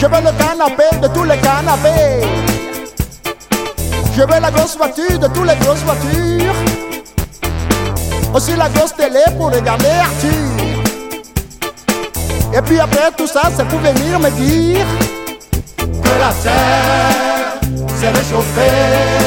Je veux le canapé de tous les canapés. Je veux la grosse voiture de toutes les grosses voitures. Aussi la grosse télé pour regarder Arthur. Et puis après tout ça, c'est pour venir me dire que la terre s'est réchauffée.